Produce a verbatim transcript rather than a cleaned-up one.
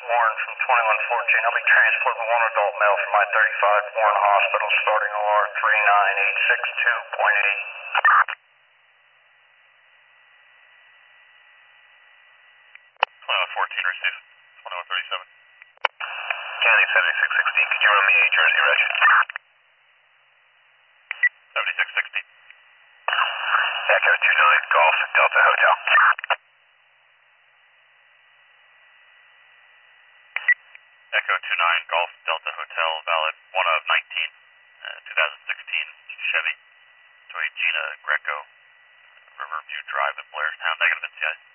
Warren from twenty-one fourteen. I'll be transporting one adult male from I thirty-five to Warren Hospital starting O R three nine eight six two point eight. twenty-one fourteen, receive. twenty-one thirty-seven. County seventy-six sixteen, can you run me a Jersey Reg? seventy-six sixteen. Echo two nine, Golf, Delta Hotel. Echo two nine, Golf, Delta Hotel, valid one of nineteen, uh, twenty sixteen Chevy, Toy Gina Greco, Riverview Drive in Blairstown, negative N C I.